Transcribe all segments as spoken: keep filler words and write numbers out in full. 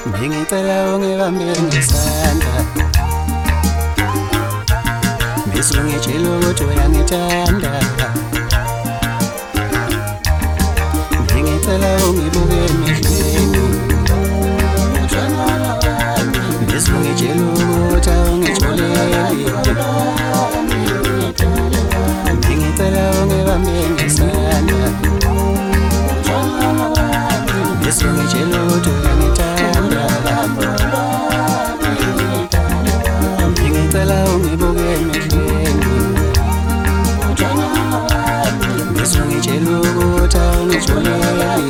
Ngicela ungibambe ngesandla bese ungitshela ukuthi uyangithanda. Ngicela ungibuke emehlweni bese ungitshela ukuthi awungitholeli. Ngicela ungibambe ngesandla bese ungitshela ukuthi uyangithanda. Ngicela ungibuke emehlweni bese ungitshela ukuthi awungitholeli.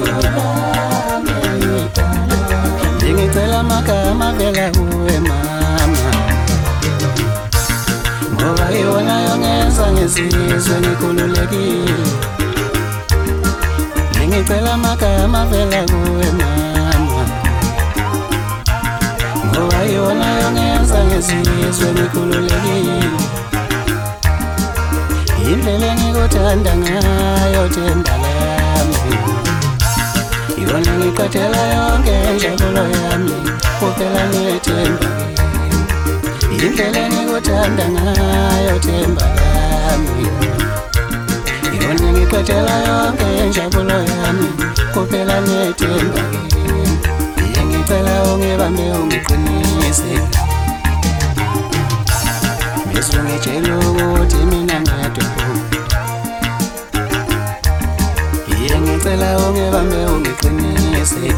Ngicela amagama avela kuwe mama, ngoba iwona yongenza ngizizwe ngikhululekile. Ngicela amagama avela kuwe mama, ngoba iwona yongenza ngizizwe ngikhululekile. Indlela engikuthanda ngayo themba lami, iwona ngiqathela yonke injabulo yami, kuphela ngithemba. Indlela engikuthanda ngayo themba lami, iwona ngiqathela yonke injabulo yami, kuphela ngithemba. Ngicela ungibambe ungiqinise bese ungitshela ukuthi mina ngiyaduma. Ngicela ungibambe ungiqinise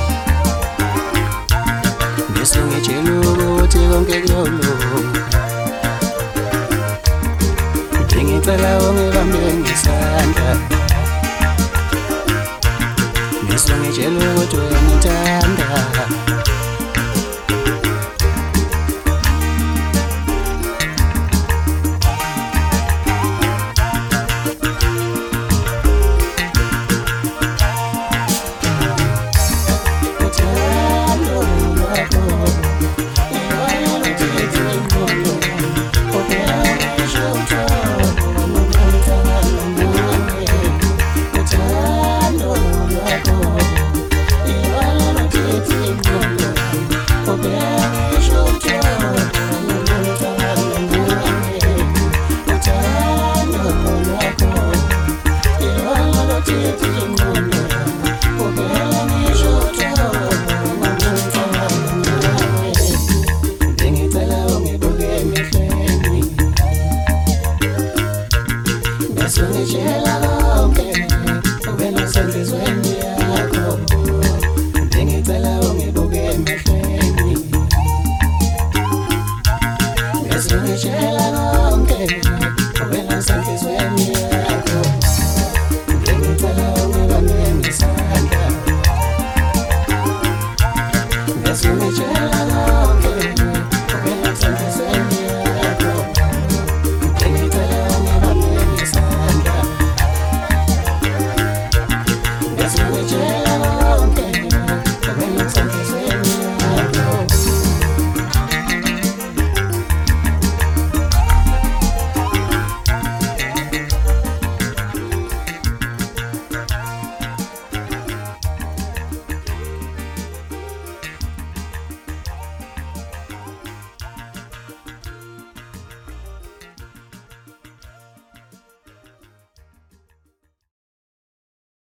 bese ungitshela ukuthi konke kuyolunga. Ngicela ungibambe ngesandla bese ungitshela ukuthi uyangithanda. Ngicela konke ube nosenhlizweni